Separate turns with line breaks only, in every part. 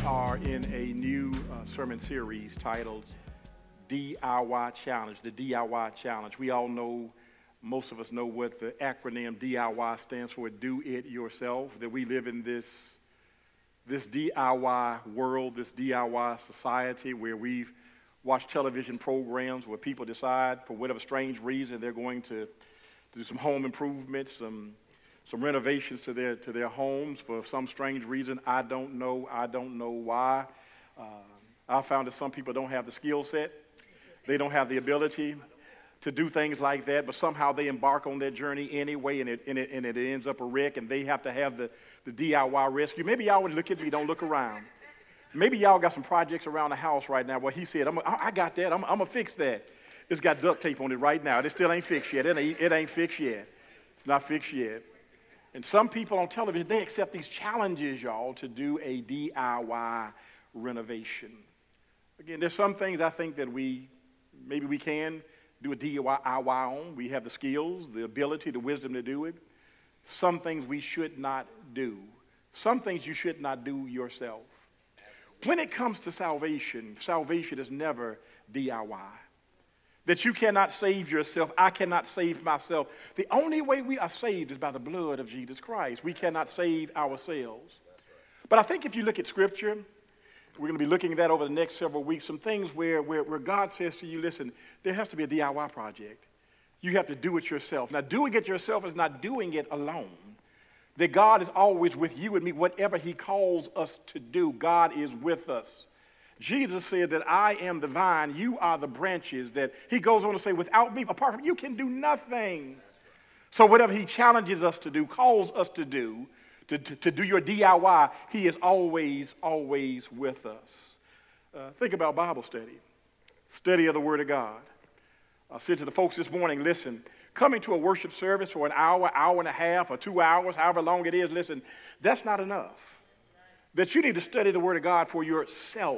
are in a new sermon series titled DIY Challenge, the DIY Challenge. We all know, most of us know what the acronym DIY stands for, do it yourself, that we live in this DIY world, this DIY society where we've watched television programs where people decide for whatever strange reason they're going to do some home improvements, some renovations to their homes for some strange reason. I don't know why. I found that some people don't have the skill set. They don't have the ability to do things like that, but somehow they embark on their journey anyway, and it ends up a wreck, and they have to have the DIY rescue. Maybe y'all would look at me, don't look around. Maybe y'all got some projects around the house right now. Well, he said, I got that. I'm going to fix that. It's got duct tape on it right now. It still ain't fixed yet. It ain't fixed yet. It's not fixed yet. And some people on television, they accept these challenges, y'all, to do a DIY renovation. Again, there's some things I think that maybe we can do a DIY on. We have the skills, the ability, the wisdom to do it. Some things we should not do. Some things you should not do yourself. When it comes to salvation is never DIY. That you cannot save yourself. I cannot save myself. The only way we are saved is by the blood of Jesus Christ. We cannot save ourselves. But I think if you look at Scripture, we're going to be looking at that over the next several weeks, some things where God says to you, listen, there has to be a DIY project. You have to do it yourself. Now, doing it yourself is not doing it alone. That God is always with you and me. Whatever he calls us to do, God is with us. Jesus said that I am the vine, you are the branches. That he goes on to say, without me, apart from you can do nothing. So whatever he challenges us to do, calls us to do your DIY, he is always with us. Think about Bible study of the Word of God. I said to the folks this morning, listen, coming to a worship service for an hour and a half, or 2 hours, however long it is, listen, that's not enough. That you need to study the Word of God for yourself.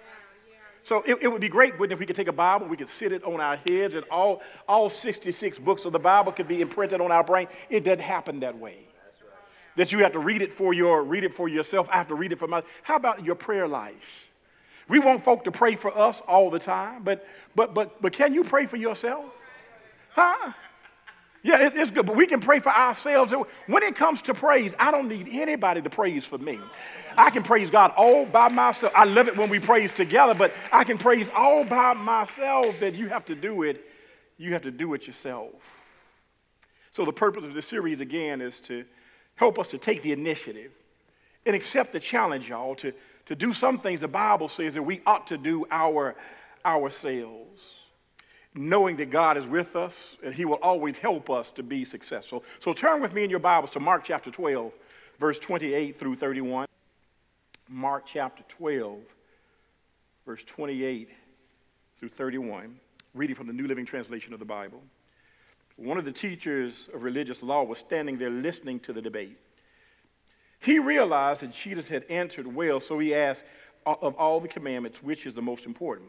So it would be great if we could take a Bible, we could sit it on our heads, and all 66 books of the Bible could be imprinted on our brain. It doesn't happen that way. That you have to read it for yourself. I have to read it for myself. How about your prayer life? We want folk to pray for us all the time, but can you pray for yourself? Huh? Yeah, it's good, but we can pray for ourselves. When it comes to praise, I don't need anybody to praise for me. I can praise God all by myself. I love it when we praise together, but I can praise all by myself. That you have to do it. You have to do it yourself. So the purpose of this series, again, is to help us to take the initiative and accept the challenge, y'all, to do some things the Bible says that we ought to do ourselves, knowing that God is with us and he will always help us to be successful. So turn with me in your Bibles to Mark chapter 12, verse 28 through 31. Mark chapter 12, verse 28 through 31, reading from the New Living Translation of the Bible. One of the teachers of religious law was standing there listening to the debate. He realized that Jesus had answered well, so he asked, of all the commandments, which is the most important?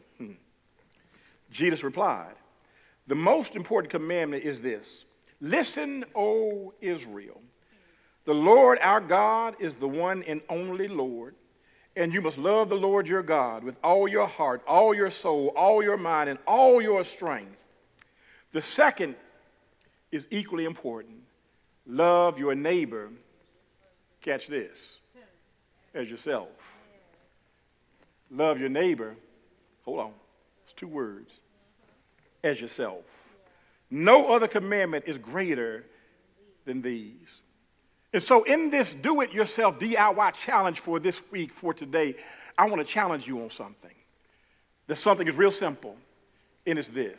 Jesus replied, the most important commandment is this: listen, O Israel, the Lord our God is the one and only Lord, and you must love the Lord your God with all your heart, all your soul, all your mind, and all your strength. The second is equally important. Love your neighbor, catch this, as yourself. Love your neighbor, hold on, it's 2 words, as yourself. No other commandment is greater than these. And so in this do-it-yourself DIY challenge for this week, for today, I want to challenge you on something. That something is real simple, and it's this: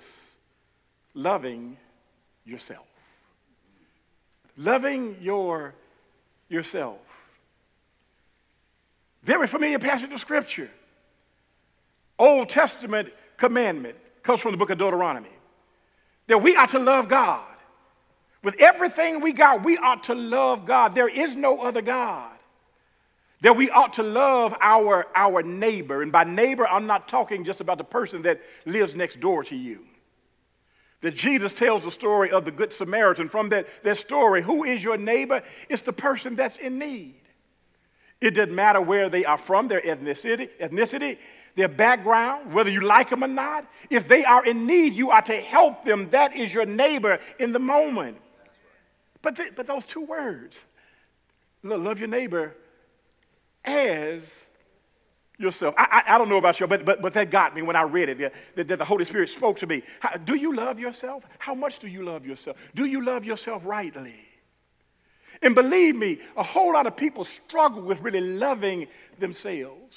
loving yourself. Loving yourself. Very familiar passage of Scripture. Old Testament commandment comes from the book of Deuteronomy. That we are to love God. With everything we got, we ought to love God. There is no other God. That we ought to love our neighbor. And by neighbor, I'm not talking just about the person that lives next door to you. That Jesus tells the story of the Good Samaritan. From that story, who is your neighbor? It's the person that's in need. It doesn't matter where they are from, their ethnicity, their background, whether you like them or not. If they are in need, you are to help them. That is your neighbor in the moment. But those two words, love your neighbor as yourself. I don't know about you, but that got me when I read it, that the Holy Spirit spoke to me. Do you love yourself? How much do you love yourself? Do you love yourself rightly? And believe me, a whole lot of people struggle with really loving themselves.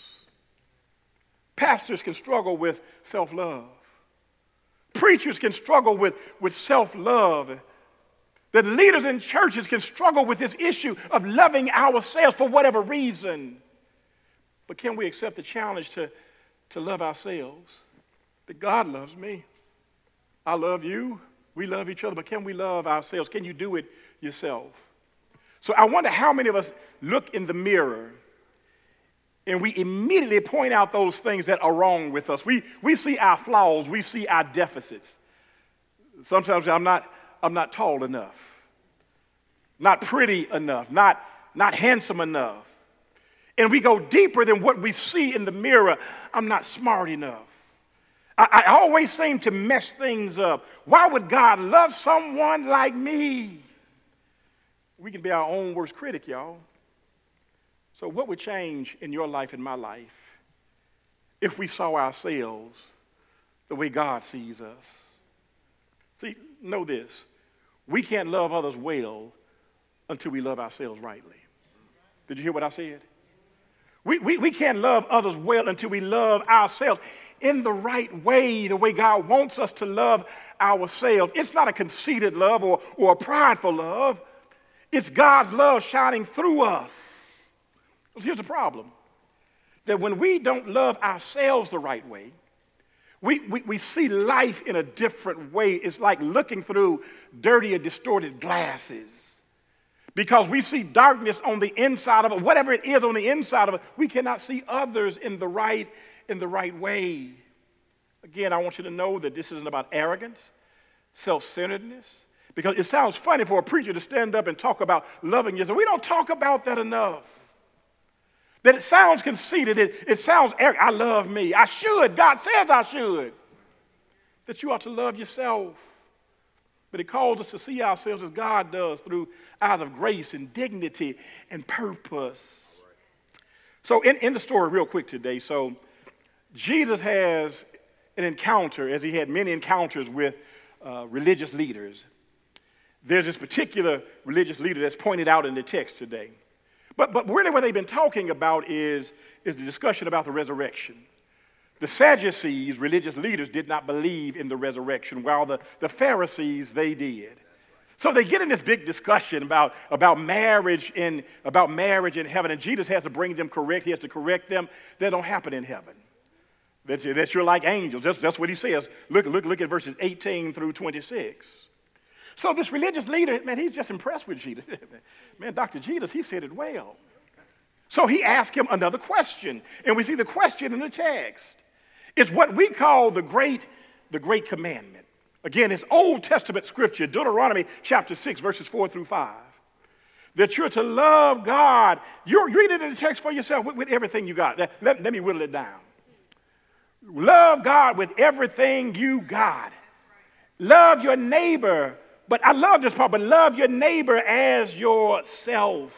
Pastors can struggle with self-love. Preachers can struggle with self-love. The leaders in churches can struggle with this issue of loving ourselves for whatever reason. But can we accept the challenge to love ourselves? That God loves me. I love you. We love each other. But can we love ourselves? Can you do it yourself? So I wonder how many of us look in the mirror and we immediately point out those things that are wrong with us. We see our flaws. We see our deficits. Sometimes I'm not tall enough, not pretty enough, not handsome enough. And we go deeper than what we see in the mirror. I'm not smart enough. I always seem to mess things up. Why would God love someone like me? We can be our own worst critic, y'all. So what would change in your life and my life if we saw ourselves the way God sees us? See, know this. We can't love others well until we love ourselves rightly. Did you hear what I said? We can't love others well until we love ourselves in the right way, the way God wants us to love ourselves. It's not a conceited love or a prideful love. It's God's love shining through us. Here's the problem. That when we don't love ourselves the right way, we see life in a different way. It's like looking through dirty or distorted glasses. Because we see darkness on the inside of it, whatever it is on the inside of it, we cannot see others in the right way. Again, I want you to know that this isn't about arrogance, self-centeredness. Because it sounds funny for a preacher to stand up and talk about loving yourself. We don't talk about that enough. That it sounds conceited. It sounds arrogant. I love me. I should. God says I should. That you ought to love yourself. But it calls us to see ourselves as God does through eyes of grace and dignity and purpose. So in the story real quick today, so Jesus has an encounter, as he had many encounters with religious leaders. There's this particular religious leader that's pointed out in the text today. But really what they've been talking about is the discussion about the resurrection. The Sadducees, religious leaders, did not believe in the resurrection, while the Pharisees, they did. So they get in this big discussion about marriage in heaven, and Jesus has to bring them correct. He has to correct them. That don't happen in heaven. That you're like angels. That's what he says. Look at verses 18 through 26. So this religious leader, man, he's just impressed with Jesus. Man, Dr. Jesus, he said it well. So he asked him another question, and we see the question in the text. It's what we call the great commandment. Again, it's Old Testament scripture, Deuteronomy chapter 6, verses 4 through 5. That you're to love God. You're reading in the text for yourself with everything you got. Let me whittle it down. Love God with everything you got. Love your neighbor. But I love this part, but love your neighbor as yourself.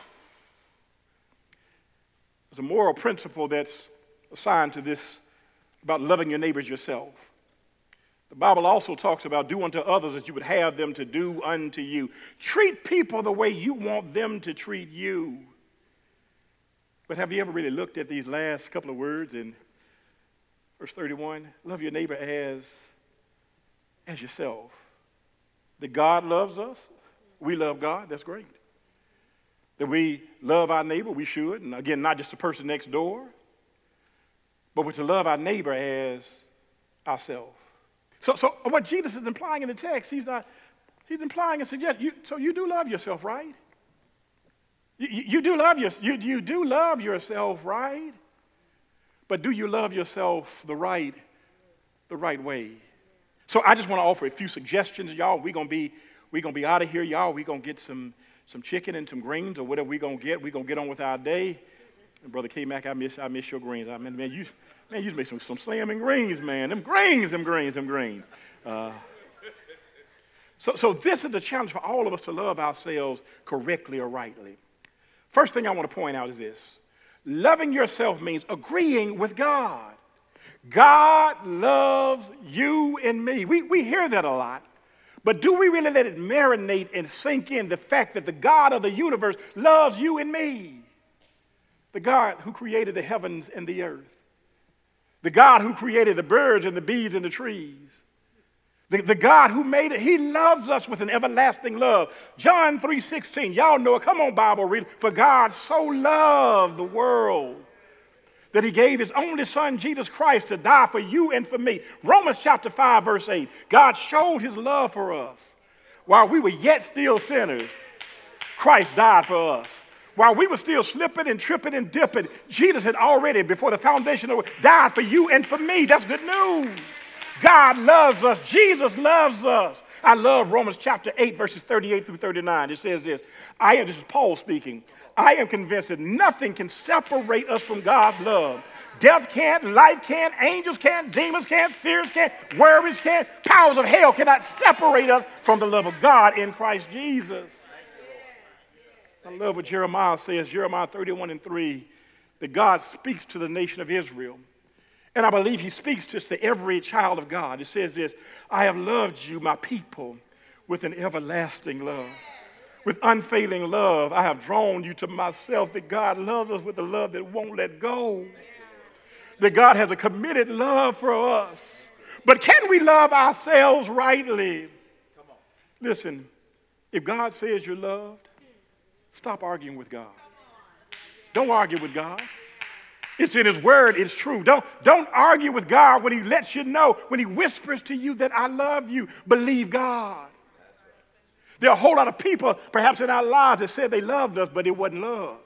There's a moral principle that's assigned to this about loving your neighbors yourself. The Bible also talks about do unto others as you would have them to do unto you. Treat people the way you want them to treat you. But have you ever really looked at these last couple of words in verse 31? Love your neighbor as yourself. That God loves us, we love God, that's great. That we love our neighbor, we should. And again, not just the person next door, but we're to love our neighbor as ourselves. So what Jesus is implying in the text, he's implying and suggesting, so you do love yourself, right? You do love yourself, right? But do you love yourself the right way? So I just want to offer a few suggestions, y'all. We're gonna be out of here, y'all. We're gonna get some chicken and some greens or whatever we're gonna get. We're gonna get on with our day. And Brother K-Mac, I miss your greens. Man, you just made some slamming greens, man. Them greens. So this is the challenge for all of us to love ourselves correctly or rightly. First thing I want to point out is this. Loving yourself means agreeing with God. God loves you and me. We hear that a lot. But do we really let it marinate and sink in the fact that the God of the universe loves you and me? The God who created the heavens and the earth. The God who created the birds and the bees and the trees. The God who made it, he loves us with an everlasting love. John 3:16, y'all know it. Come on, Bible reader. For God so loved the world that he gave his only son, Jesus Christ, to die for you and for me. Romans chapter 5, verse 8. God showed his love for us. While we were yet still sinners, Christ died for us. While we were still slipping and tripping and dipping, Jesus had already, before the foundation of the world, died for you and for me. That's good news. God loves us. Jesus loves us. I love Romans chapter 8, verses 38 through 39. It says this. This is Paul speaking. I am convinced that nothing can separate us from God's love. Death can't, life can't, angels can't, demons can't, fears can't, worries can't, powers of hell cannot separate us from the love of God in Christ Jesus. I love what Jeremiah says, Jeremiah 31:3, that God speaks to the nation of Israel. And I believe he speaks to every child of God. It says this, I have loved you, my people, with an everlasting love. With unfailing love, I have drawn you to myself. That God loves us with a love that won't let go. That God has a committed love for us. But can we love ourselves rightly? Listen, if God says you're loved, stop arguing with God. Don't argue with God. It's in his word. It's true. Don't argue with God when he lets you know, when he whispers to you that I love you. Believe God. There are a whole lot of people, perhaps in our lives, that said they loved us, but it wasn't love.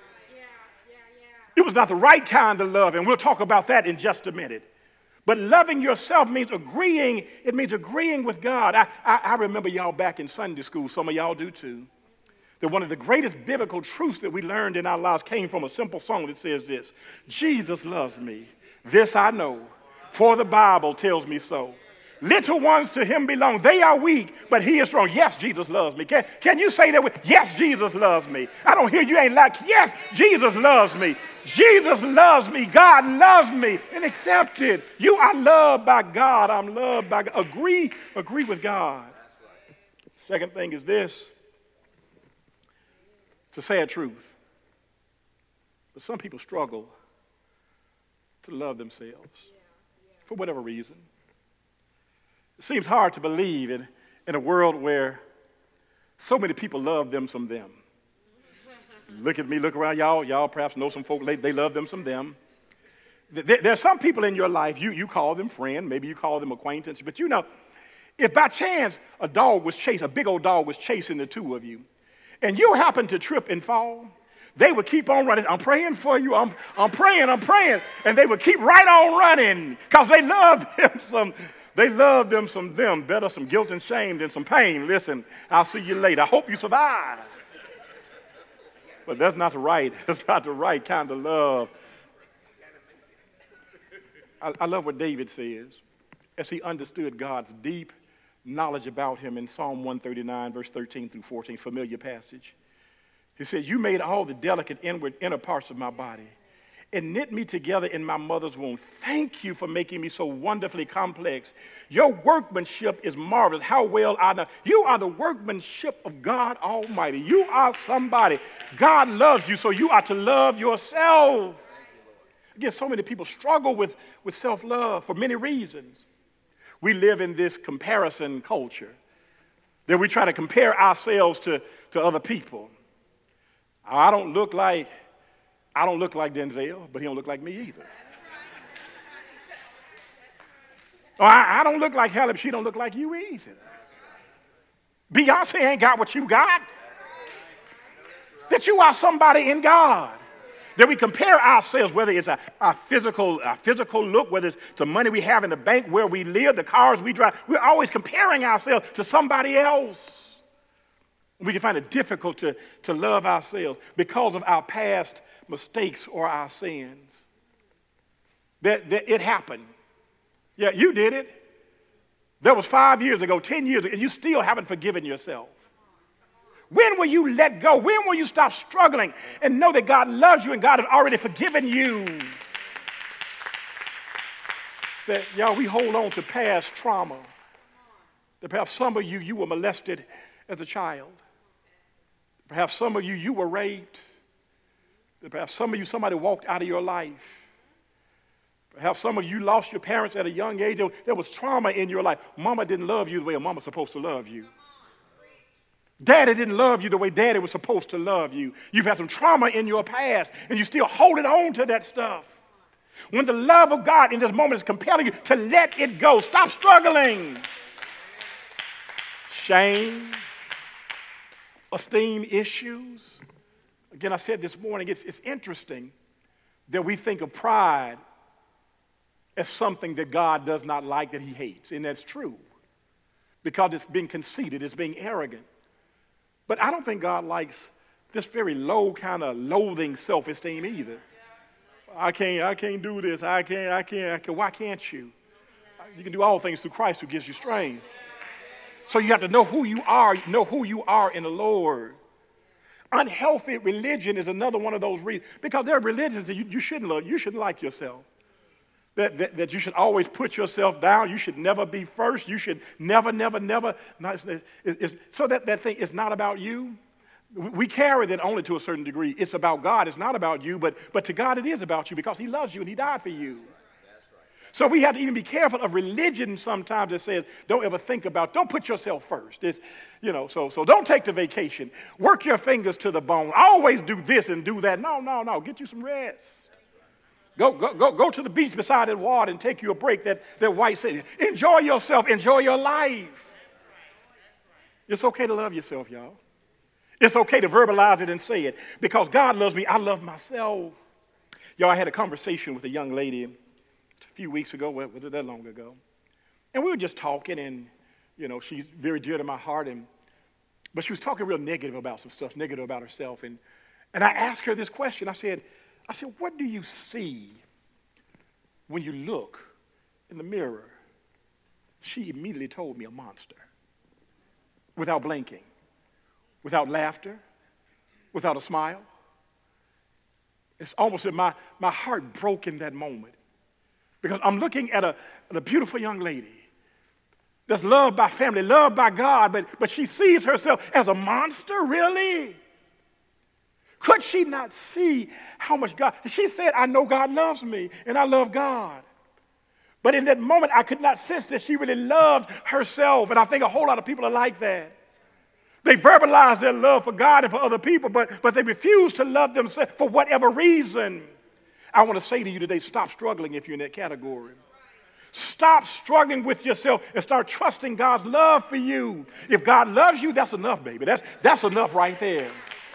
It was not the right kind of love, and we'll talk about that in just a minute. But loving yourself means agreeing. It means agreeing with God. I remember y'all back in Sunday school. Some of y'all do too. That one of the greatest biblical truths that we learned in our lives came from a simple song that says this. Jesus loves me. This I know, for the Bible tells me so. Little ones to him belong. They are weak, but he is strong. Yes, Jesus loves me. Can you say that with, yes, Jesus loves me? I don't hear you ain't like, yes, Jesus loves me. Jesus loves me. God loves me. And accept it. You are loved by God. I'm loved by God. Agree with God. Second thing is this. It's a sad truth. But some people struggle to love themselves for whatever reason. It seems hard to believe in a world where so many people love them some them. Look at me, look around. Y'all perhaps know some folk, they love them some them. There's some people in your life, you call them friend, maybe you call them acquaintance, but you know, if by chance a big old dog was chasing the two of you, and you happen to trip and fall, they would keep on running. I'm praying for you. I'm praying. And they would keep right on running because they love them some. They love them some them. Better some guilt and shame than some pain. Listen, I'll see you later. I hope you survive. But that's not the right kind of love. I love what David says as he understood God's deep knowledge about him in Psalm 139, verse 13 through 14, familiar passage. He said, you made all the delicate inner parts of my body and knit me together in my mother's womb. Thank you for making me so wonderfully complex. Your workmanship is marvelous. How well I know. You are the workmanship of God Almighty. You are somebody. God loves you, so you are to love yourself. Again, so many people struggle with self-love for many reasons. We live in this comparison culture that we try to compare ourselves to other people. I don't look like Denzel, but he don't look like me either. Or I don't look like Halle, but she don't look like you either. Beyonce ain't got what you got. That you are somebody in God. That we compare ourselves, whether it's our physical look, whether it's the money we have in the bank, where we live, the cars we drive. We're always comparing ourselves to somebody else. We can find it difficult to love ourselves because of our past mistakes or our sins. That it happened. Yeah, you did it. That was 5 years ago, 10 years ago, and you still haven't forgiven yourself. When will you let go? When will you stop struggling and know that God loves you and God has already forgiven you? That, y'all, we hold on to past trauma. That perhaps some of you were molested as a child. Perhaps some of you were raped. That perhaps some of you, somebody walked out of your life. Perhaps some of you lost your parents at a young age. There was trauma in your life. Mama didn't love you the way a mama's supposed to love you. Daddy didn't love you the way daddy was supposed to love you. You've had some trauma in your past, and you're still holding on to that stuff. When the love of God in this moment is compelling you to let it go. Stop struggling. Shame, esteem issues. Again, I said this morning, it's interesting that we think of pride as something that God does not like, that he hates. And that's true. Because it's being conceited, it's being arrogant. But I don't think God likes this very low kind of loathing self-esteem either. I can't do this. I can't. Why can't you? You can do all things through Christ who gives you strength. So you have to know who you are in the Lord. Unhealthy religion is another one of those reasons. Because there are religions that you shouldn't love. You shouldn't like yourself. That you should always put yourself down. You should never be first. You should never. So that thing is not about you. We carry that only to a certain degree. It's about God. It's not about you, but to God it is about you because he loves you and he died for you. So we have to even be careful of religion sometimes that says, don't ever think about, don't put yourself first. It's, so don't take the vacation. Work your fingers to the bone. Always do this and do that. No. Get you some rest. Go to the beach beside that water and take you a break, that white said. Enjoy yourself. Enjoy your life. It's okay to love yourself, y'all. It's okay to verbalize it and say it. Because God loves me, I love myself. Y'all, I had a conversation with a young lady a few weeks ago. Was it that long ago? And we were just talking, and, she's very dear to my heart. But she was talking real negative about some stuff, negative about herself. And I asked her this question. I said, what do you see when you look in the mirror? She immediately told me a monster. Without blinking. Without laughter, without a smile. It's almost that my heart broke in that moment. Because I'm looking at a beautiful young lady that's loved by family, loved by God, but she sees herself as a monster, really? Could she not see how much God... She said, I know God loves me, and I love God. But in that moment, I could not sense that she really loved herself, and I think a whole lot of people are like that. They verbalize their love for God and for other people, but they refuse to love themselves for whatever reason. I want to say to you today, stop struggling if you're in that category. Stop struggling with yourself and start trusting God's love for you. If God loves you, that's enough, baby. That's enough right there.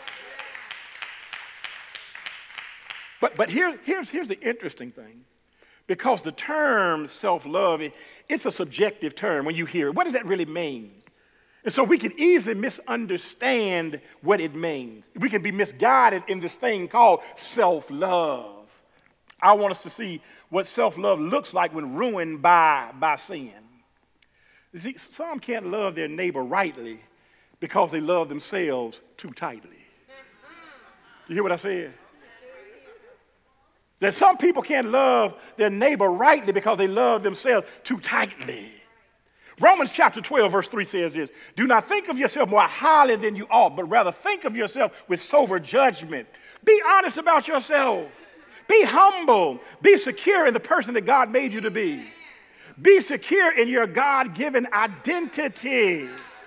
But here's the interesting thing. Because the term self-love, it's a subjective term when you hear it. What does that really mean? And so we can easily misunderstand what it means. We can be misguided in this thing called self-love. I want us to see what self-love looks like when ruined by sin. You see, some can't love their neighbor rightly because they love themselves too tightly. You hear what I said? That some people can't love their neighbor rightly because they love themselves too tightly. Romans chapter 12, verse 3 says this, do not think of yourself more highly than you ought, but rather think of yourself with sober judgment. Be honest about yourself. Be humble. Be secure in the person that God made you to be. Be secure in your God-given identity.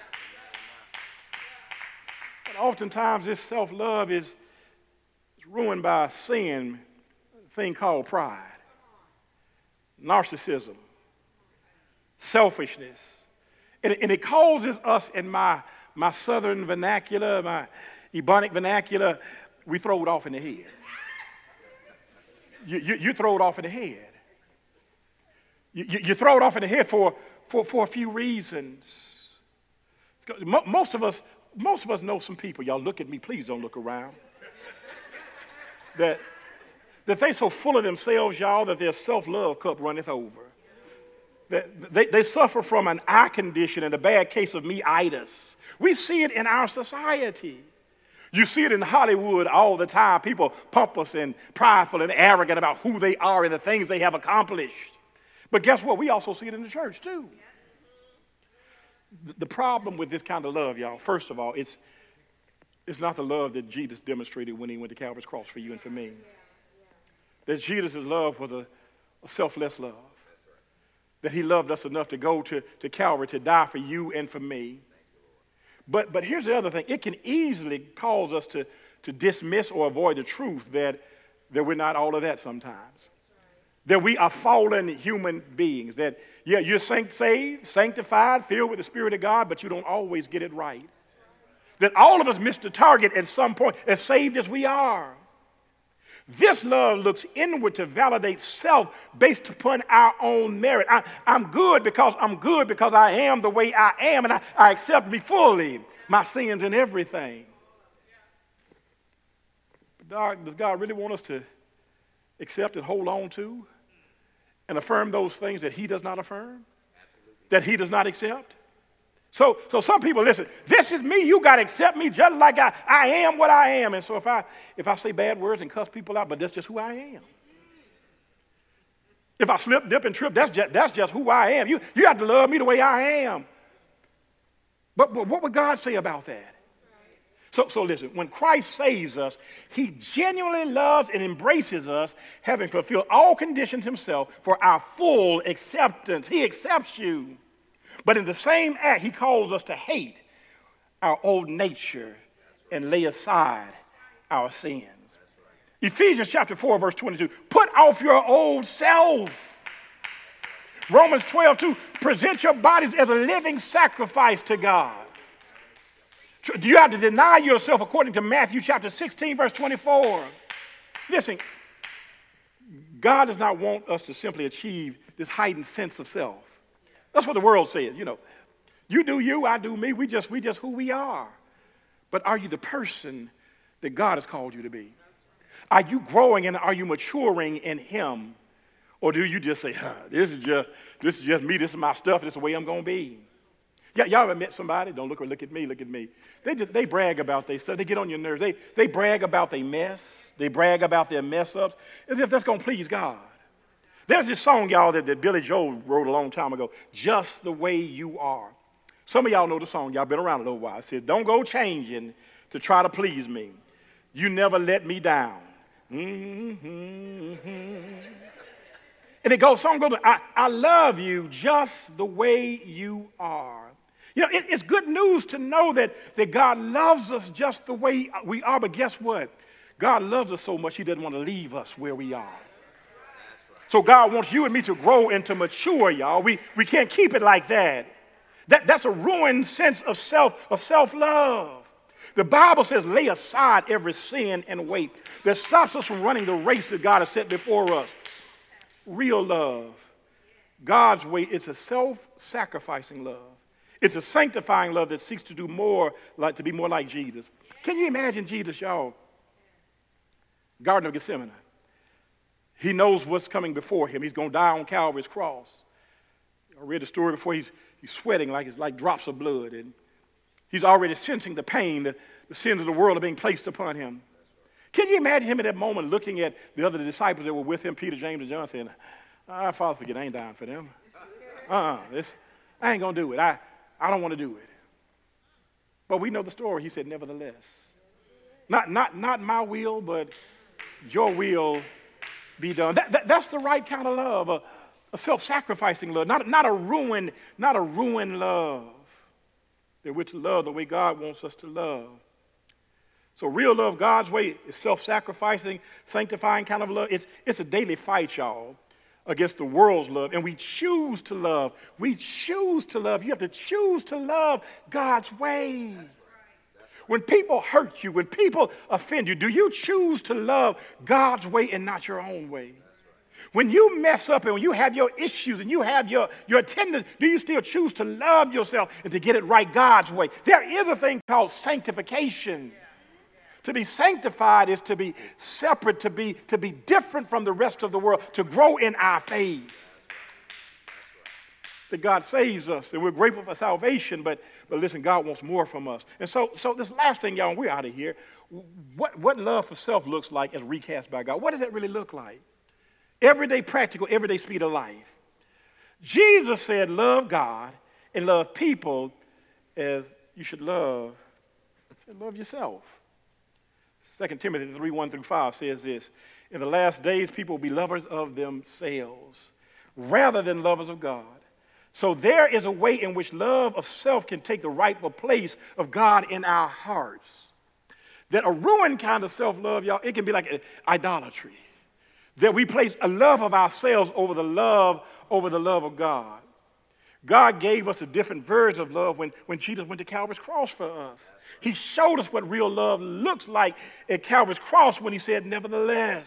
But oftentimes this self-love is ruined by a sin, a thing called pride, narcissism, selfishness. And it causes us in my southern vernacular, my Ebonic vernacular, we throw it off in the head. You throw it off in the head. You throw it off in the head for a few reasons. Most of us know some people. Y'all look at me. Please don't look around. that they so full of themselves, y'all, that their self-love cup runneth over. That they suffer from an eye condition and a bad case of me-itis. We see it in our society. You see it in Hollywood all the time. People pompous and prideful and arrogant about who they are and the things they have accomplished. But guess what? We also see it in the church too. The problem with this kind of love, y'all, first of all, it's not the love that Jesus demonstrated when he went to Calvary's cross for you and for me. That Jesus' love was a selfless love. That he loved us enough to go to Calvary to die for you and for me. But here's the other thing. It can easily cause us to dismiss or avoid the truth that we're not all of that sometimes. That we are fallen human beings. That, yeah, you're saved, sanctified, filled with the Spirit of God, but you don't always get it right. That all of us miss the target at some point, as saved as we are. This love looks inward to validate self based upon our own merit. I'm good because I am the way I am, and I accept me fully, my sins and everything. But does God really want us to accept and hold on to and affirm those things that he does not affirm, that he does not accept? So some people, listen, this is me, you got to accept me just like I am what I am. And so if I say bad words and cuss people out, but that's just who I am. If I slip, dip, and trip, that's just who I am. You have to love me the way I am. But what would God say about that? So listen, when Christ saves us, he genuinely loves and embraces us, having fulfilled all conditions himself for our full acceptance. He accepts you. But in the same act, he calls us to hate our old nature and lay aside our sins. Ephesians chapter 4, verse 22, put off your old self. Romans 12:2, present your bodies as a living sacrifice to God. Do you have to deny yourself according to Matthew chapter 16, verse 24? Listen, God does not want us to simply achieve this heightened sense of self. That's what the world says, you know. You do you, I do me. We just who we are. But are you the person that God has called you to be? Are you growing and are you maturing in him? Or do you just say, this is just me, this is my stuff, this is the way I'm going to be? Yeah, y'all ever met somebody? Don't look at me, look at me. They brag about their stuff. They get on your nerves. They brag about their mess. They brag about their mess ups as if that's going to please God. There's this song, y'all, that Billy Joel wrote a long time ago, Just the Way You Are. Some of y'all know the song. Y'all been around a little while. It says, don't go changing to try to please me. You never let me down. Mm-hmm. And it goes, song goes, I love you just the way you are. You know, it's good news to know that God loves us just the way we are. But guess what? God loves us so much, he doesn't want to leave us where we are. So God wants you and me to grow and to mature, y'all. We can't keep it like that. That's a ruined sense of self-love. The Bible says, lay aside every sin and weight that stops us from running the race that God has set before us. Real love, God's way, it's a self-sacrificing love. It's a sanctifying love that seeks to be more like Jesus. Can you imagine Jesus, y'all? Garden of Gethsemane. He knows what's coming before him. He's going to die on Calvary's cross. I read the story before. He's sweating like it's like drops of blood. And he's already sensing the pain, the sins of the world are being placed upon him. Can you imagine him at that moment looking at the other disciples that were with him, Peter, James, and John, saying, Father, forget, I ain't dying for them. I ain't going to do it. I don't want to do it. But we know the story. He said, nevertheless. Not my will, but your will be done. That's the right kind of love, a self-sacrificing love, not a ruined love. That we're to love the way God wants us to love. So real love, God's way, is self-sacrificing, sanctifying kind of love. It's a daily fight, y'all, against the world's love. And we choose to love. We choose to love. You have to choose to love God's way. When people hurt you, when people offend you, do you choose to love God's way and not your own way? When you mess up and when you have your issues and you have your attendance, do you still choose to love yourself and to get it right God's way? There is a thing called sanctification. To be sanctified is to be separate, to be different from the rest of the world, to grow in our faith. That God saves us, and we're grateful for salvation, but listen, God wants more from us. And so this last thing, y'all, we're out of here. What love for self looks like as recast by God. What does that really look like? Everyday practical, everyday speed of life. Jesus said, love God and love people as you should love yourself. 2 Timothy 3:1-5 says this, in the last days people will be lovers of themselves rather than lovers of God. So there is a way in which love of self can take the rightful place of God in our hearts. That a ruined kind of self-love, y'all, it can be like idolatry. That we place a love of ourselves over the love of God. God gave us a different version of love when Jesus went to Calvary's cross for us. He showed us what real love looks like at Calvary's cross when he said, nevertheless,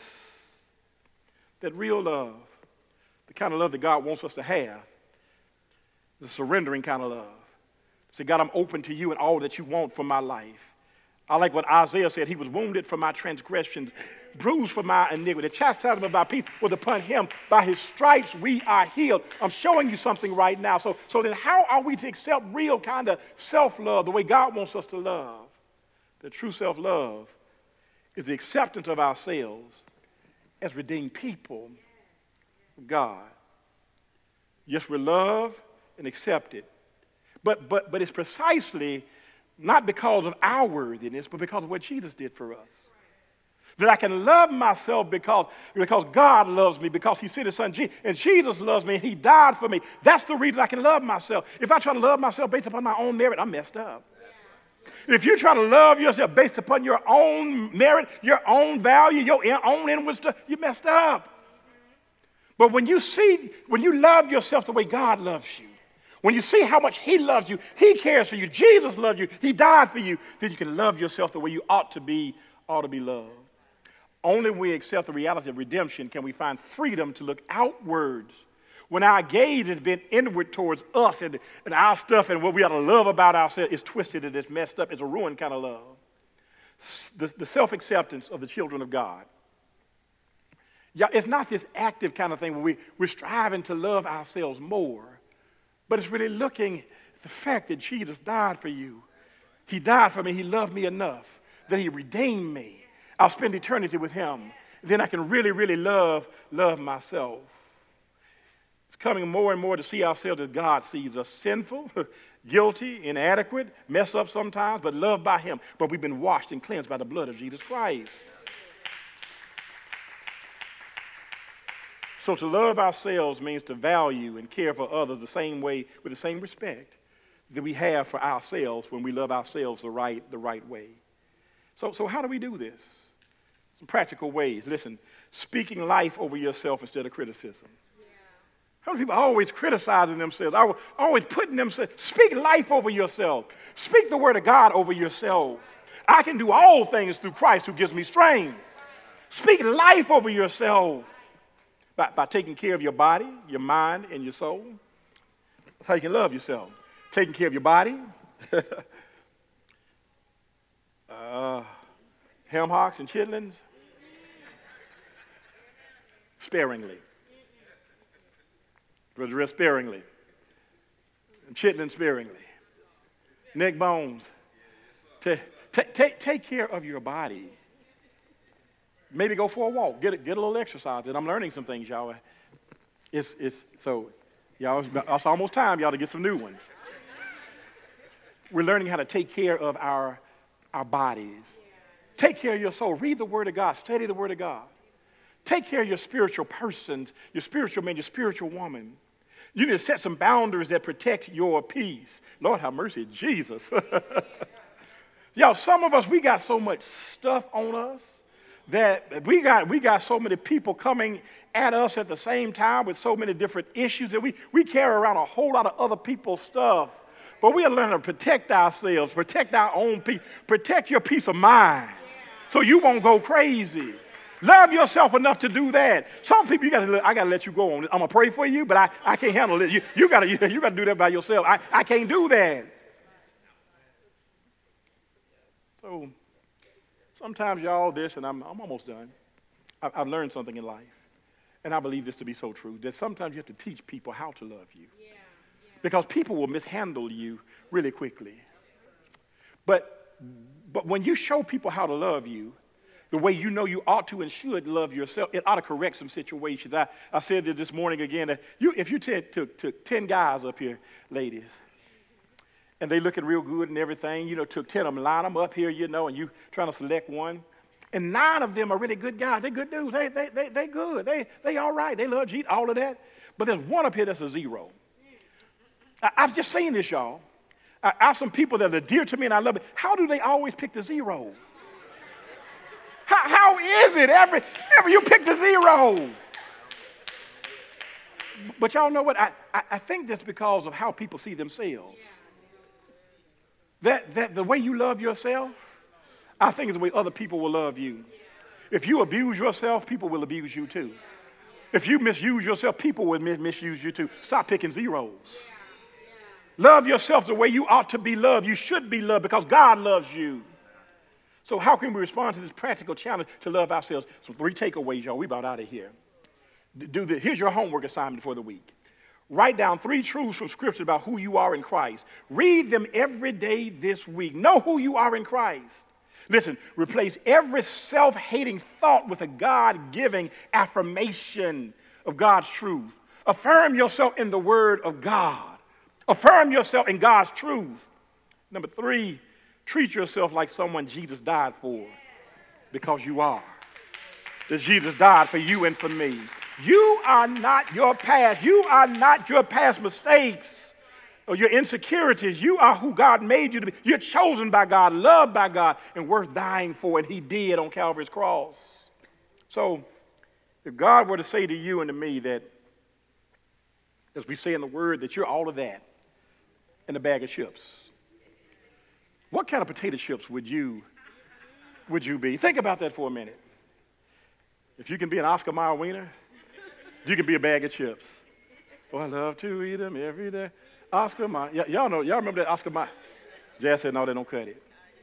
that real love, the kind of love that God wants us to have, the surrendering kind of love. Say, God, I'm open to you and all that you want from my life. I like what Isaiah said. He was wounded for my transgressions, bruised for my iniquity. The chastisement of our peace was upon him. By his stripes we are healed. I'm showing you something right now. So then how are we to accept real kind of self-love, the way God wants us to love? The true self-love is the acceptance of ourselves as redeemed people of God. Yes, we're loved and accepted. But it's precisely not because of our worthiness, but because of what Jesus did for us. That I can love myself because God loves me, because he sent his son Jesus, and Jesus loves me, and he died for me. That's the reason I can love myself. If I try to love myself based upon my own merit, I'm messed up. If you try to love yourself based upon your own merit, your own value, your own inward stuff, you're messed up. But when you love yourself the way God loves you, when you see how much he loves you, he cares for you, Jesus loves you, he died for you, then you can love yourself the way you ought to be loved. Only when we accept the reality of redemption can we find freedom to look outwards. When our gaze has been inward towards us and our stuff and what we ought to love about ourselves is twisted and it's messed up. It's a ruined kind of love. The self-acceptance of the children of God. Yeah, it's not this active kind of thing where we're striving to love ourselves more. But it's really looking at the fact that Jesus died for you. He died for me. He loved me enough that he redeemed me. I'll spend eternity with him. Then I can really, really love myself. It's coming more and more to see ourselves as God sees us, sinful, guilty, inadequate, mess up sometimes, but loved by him. But we've been washed and cleansed by the blood of Jesus Christ. So to love ourselves means to value and care for others the same way, with the same respect that we have for ourselves when we love ourselves the right way. So how do we do this? Some practical ways. Listen, speaking life over yourself instead of criticism. How many people are always criticizing themselves, always putting themselves? Speak life over yourself. Speak the word of God over yourself. I can do all things through Christ who gives me strength. Speak life over yourself. By taking care of your body, your mind, and your soul. That's how you can love yourself. Taking care of your body. Ham hocks and chitlins. Sparingly. Dress sparingly. And chitlins sparingly. Neck bones. Take care of your body. Maybe go for a walk. Get a little exercise. And I'm learning some things, y'all. It's almost time, y'all, to get some new ones. We're learning how to take care of our bodies. Take care of your soul. Read the Word of God. Study the Word of God. Take care of your spiritual persons, your spiritual man, your spiritual woman. You need to set some boundaries that protect your peace. Lord have mercy, Jesus. Y'all, some of us, we got so much stuff on us that we got so many people coming at us at the same time with so many different issues that we carry around a whole lot of other people's stuff. But we are learning to protect ourselves, protect our own peace, protect your peace of mind so you won't go crazy. Love yourself enough to do that. Some people, I got to let you go on. I'm going to pray for you, but I can't handle it. You got to do that by yourself. I can't do that. Sometimes y'all this, and I'm almost done. I've learned something in life, and I believe this to be so true, that sometimes you have to teach people how to love you. Because people will mishandle you really quickly. But when you show people how to love you, the way you know you ought to and should love yourself, it ought to correct some situations. I said this morning again, that if you took 10 guys up here, ladies, and they looking real good and everything, took 10 of them, line them up here, and you trying to select one, and 9 of them are really good guys. They're good dudes. They good. They all right. They love Jesus, all of that. But there's one up here that's a 0. I've just seen this, y'all. I have some people that are dear to me and I love it. How do they always pick the 0? How is it every you pick the 0? But y'all know what? I think that's because of how people see themselves. That the way you love yourself, I think is the way other people will love you. If you abuse yourself, people will abuse you too. If you misuse yourself, people will misuse you too. Stop picking 0s. Love yourself the way you ought to be loved. You should be loved because God loves you. So how can we respond to this practical challenge to love ourselves? Some 3 takeaways, y'all. We about out of here. Here's your homework assignment for the week. Write down 3 truths from Scripture about who you are in Christ. Read them every day this week. Know who you are in Christ. Listen, replace every self-hating thought with a God-giving affirmation of God's truth. Affirm yourself in the Word of God. Affirm yourself in God's truth. Number 3, treat yourself like someone Jesus died for, because you are. That Jesus died for you and for me. You are not your past. You are not your past mistakes or your insecurities. You are who God made you to be. You're chosen by God, loved by God, and worth dying for, and he did on Calvary's cross. So if God were to say to you and to me that, as we say in the Word, that you're all of that in a bag of chips, what kind of potato chips would you be? Think about that for a minute. If you can be an Oscar Mayer wiener, you can be a bag of chips. Oh, I love to eat them every day. Oscar Mayer. Y'all remember that Oscar Mayer? Jazz said, no, they don't cut it.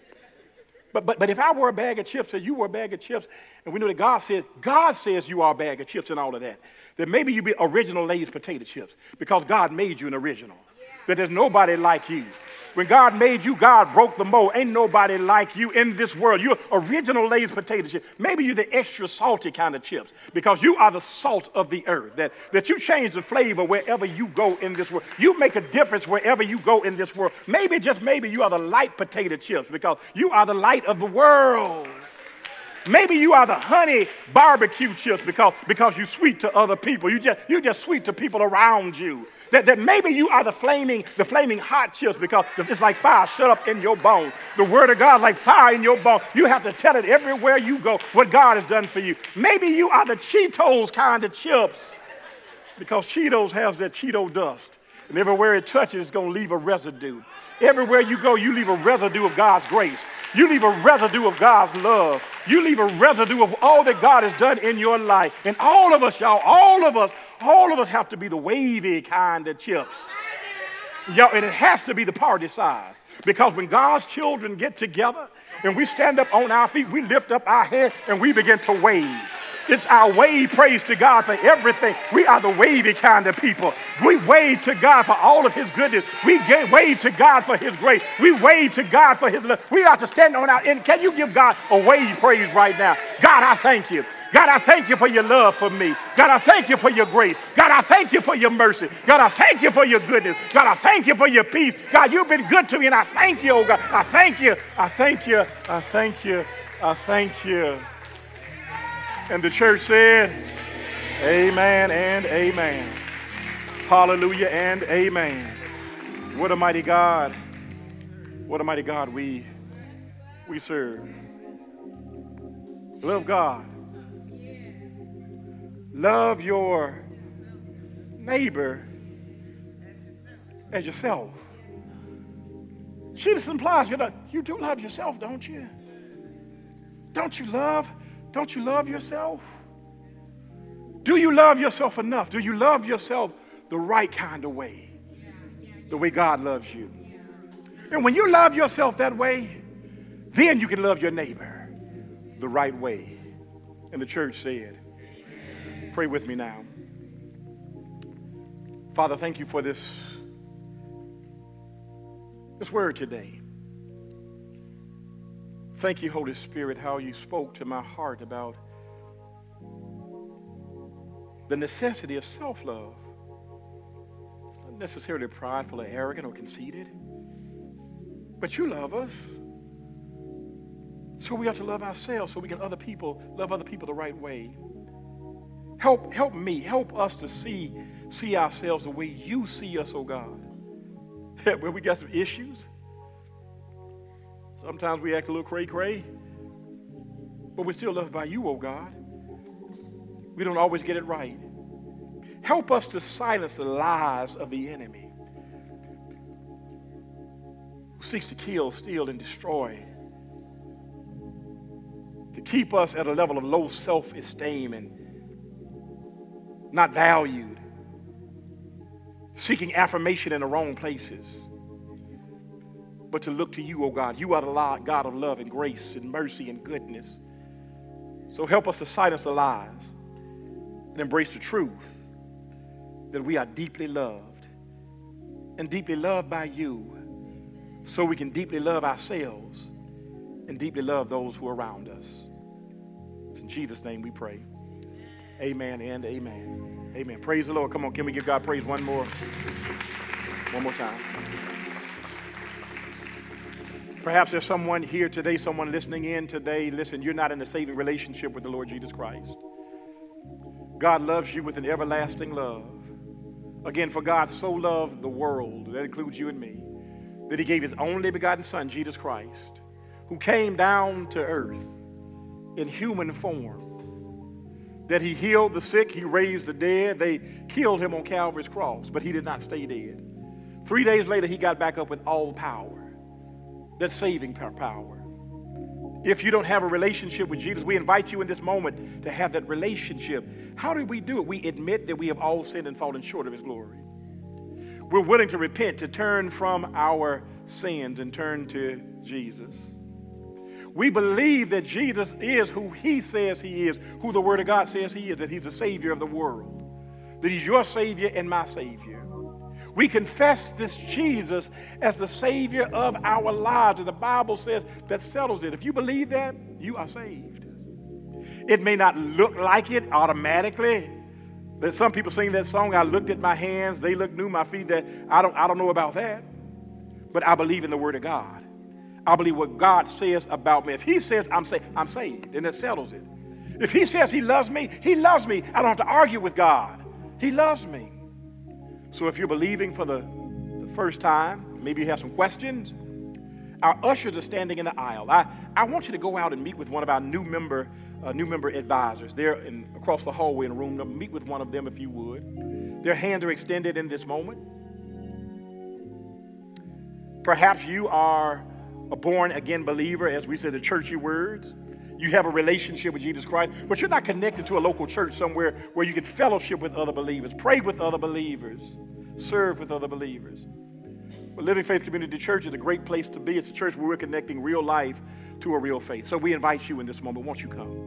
But if I were a bag of chips and you were a bag of chips, and we know that God says you are a bag of chips and all of that, then maybe you be original Lay's potato chips because God made you an original. Yeah. That there's nobody like you. When God made you, God broke the mold. Ain't nobody like you in this world. You're original Lay's potato chips. Maybe you're the extra salty kind of chips because you are the salt of the earth. That you change the flavor wherever you go in this world. You make a difference wherever you go in this world. Maybe, just maybe, you are the light potato chips because you are the light of the world. Maybe you are the honey barbecue chips because you're sweet to other people. You're just sweet to people around you. That maybe you are the flaming hot chips because it's like fire shut up in your bone. The Word of God is like fire in your bone. You have to tell it everywhere you go what God has done for you. Maybe you are the Cheetos kind of chips because Cheetos has that Cheeto dust. And everywhere it touches, it's going to leave a residue. Everywhere you go, you leave a residue of God's grace. You leave a residue of God's love. You leave a residue of all that God has done in your life. And all of us, y'all, all of us have to be the wavy kind of chips. Y'all, and it has to be the party size. Because when God's children get together and we stand up on our feet, we lift up our head and we begin to wave. It's our wave praise to God for everything. We are the wavy kind of people. We wave to God for all of his goodness. We wave to God for his grace. We wave to God for his love. We are to stand on our end. Can you give God a wave praise right now? God, I thank you. God, I thank you for your love for me. God, I thank you for your grace. God, I thank you for your mercy. God, I thank you for your goodness. God, I thank you for your peace. God, you've been good to me, and I thank you, oh God. I thank you. I thank you. I thank you. I thank you. And the church said, amen and amen. Hallelujah and amen. What a mighty God. What a mighty God we serve. Love God. Love your neighbor as yourself. She just implies you do love yourself, don't you? Don't you love yourself? Do you love yourself enough? Do you love yourself the right kind of way? The way God loves you. And when you love yourself that way, then you can love your neighbor the right way. And the church said, pray with me now. Father, thank you for this word today. Thank you, Holy Spirit, how you spoke to my heart about the necessity of self-love. It's not necessarily prideful or arrogant or conceited, but you love us. So we have to love ourselves so we can love other people the right way. Help me, help us to see ourselves the way you see us, oh God. Where we got some issues. Sometimes we act a little cray-cray, but we're still loved by you, oh God. We don't always get it right. Help us to silence the lies of the enemy who seeks to kill, steal, and destroy, to keep us at a level of low self-esteem and not valued, seeking affirmation in the wrong places, but to look to you, oh God. You are the God of love and grace and mercy and goodness. So help us to silence the lies and embrace the truth that we are deeply loved and deeply loved by you, so we can deeply love ourselves and deeply love those who are around us. It's in Jesus' name we pray. Amen and amen. Amen. Praise the Lord. Come on, can we give God praise one more time? Perhaps there's someone here today, someone listening in today. Listen, you're not in a saving relationship with the Lord Jesus Christ. God loves you with an everlasting love. Again, for God so loved the world, that includes you and me, that he gave his only begotten Son, Jesus Christ, who came down to earth in human form, that he healed the sick, he raised the dead. They killed him on Calvary's cross, but he did not stay dead. 3 days later, he got back up with all power. That saving power. If you don't have a relationship with Jesus, we invite you in this moment to have that relationship. How do we do it? We admit that we have all sinned and fallen short of his glory. We're willing to repent, to turn from our sins and turn to Jesus. We believe that Jesus is who he says he is, who the Word of God says he is, that he's the Savior of the world, that he's your Savior and my Savior. We confess this Jesus as the Savior of our lives, and the Bible says that settles it. If you believe that, you are saved. It may not look like it automatically. There's some people sing that song, I looked at my hands, they looked new, my feet, that I don't know about that. But I believe in the Word of God. I believe what God says about me. If he says I'm saved, and that settles it. If he says he loves me, he loves me. I don't have to argue with God. He loves me. So if you're believing for the first time, maybe you have some questions, our ushers are standing in the aisle. I want you to go out and meet with one of our new member advisors. They're across the hallway in a room. Meet with one of them if you would. Their hands are extended in this moment. Perhaps you are a born-again believer, as we say the churchy words. You have a relationship with Jesus Christ, but you're not connected to a local church somewhere where you can fellowship with other believers, pray with other believers, serve with other believers. But Living Faith Community Church is a great place to be. It's a church where we're connecting real life to a real faith. So we invite you in this moment. Won't you come?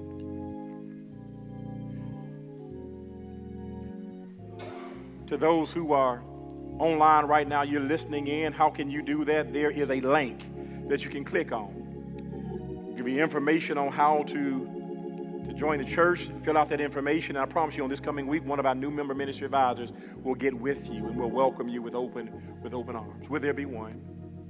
To those who are online right now, you're listening in, how can you do that? There is a link that you can click on. Give you information on how to join the church. Fill out that information. And I promise you, on this coming week, one of our new member ministry advisors will get with you and will welcome you with open arms. Will there be one?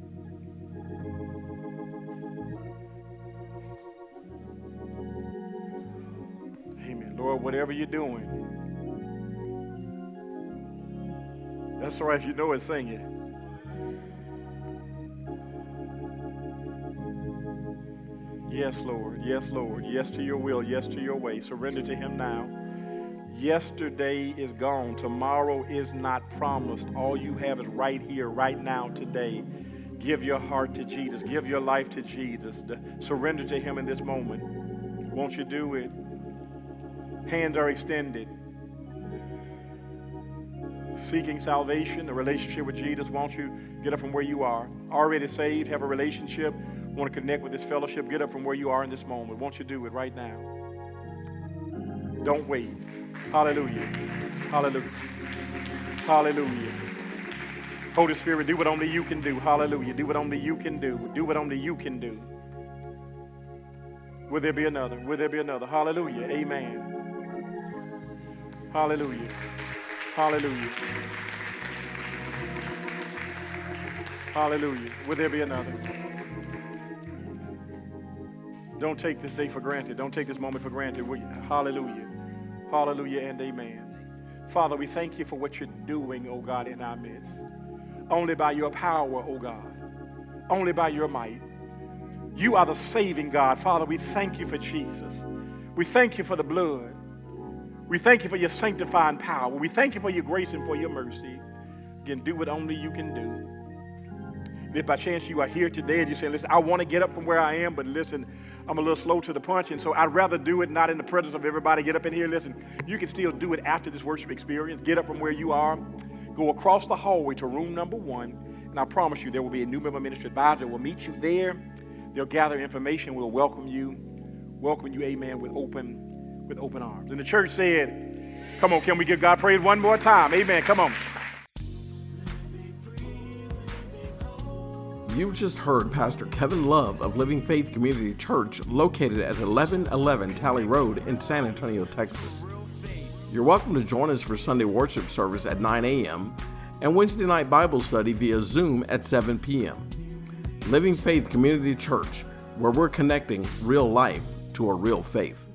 Amen. Lord, whatever you're doing, that's all right. If you know it, sing it. Yes, Lord. Yes, Lord. Yes to your will. Yes to your way. Surrender to him now. Yesterday is gone. Tomorrow is not promised. All you have is right here, right now, today. Give your heart to Jesus. Give your life to Jesus. Surrender to him in this moment. Won't you do it? Hands are extended. Seeking salvation, a relationship with Jesus. Won't you get up from where you are? Already saved, have a relationship. Want to connect with this fellowship, get up from where you are in this moment. Won't you do it right now? Don't wait. Hallelujah. Hallelujah. Hallelujah. Holy Spirit, do what only you can do. Hallelujah. Do what only you can do. Do what only you can do. Will there be another? Will there be another? Hallelujah. Amen. Hallelujah. Hallelujah. Hallelujah. Will there be another? Don't take this day for granted. Don't take this moment for granted. Hallelujah. Hallelujah and amen. Father, we thank you for what you're doing, oh God, in our midst. Only by your power, oh God. Only by your might. You are the saving God. Father, we thank you for Jesus. We thank you for the blood. We thank you for your sanctifying power. We thank you for your grace and for your mercy. Again, do what only you can do. And if by chance you are here today and you say, listen, I want to get up from where I am, but listen, I'm a little slow to the punch, and so I'd rather do it not in the presence of everybody. Get up in here. Listen, you can still do it after this worship experience. Get up from where you are. Go across the hallway to room number 1, and I promise you there will be a new member ministry advisor. We'll meet you there. They'll gather information. We'll welcome you, amen, with open arms. And the church said, come on, can we give God praise one more time? Amen, come on.
You've just heard Pastor Kevin Love of Living Faith Community Church, located at 1111 Talley Road in San Antonio, Texas. You're welcome to join us for Sunday worship service at 9 a.m. and Wednesday night Bible study via Zoom at 7 p.m. Living Faith Community Church, where we're connecting real life to a real faith.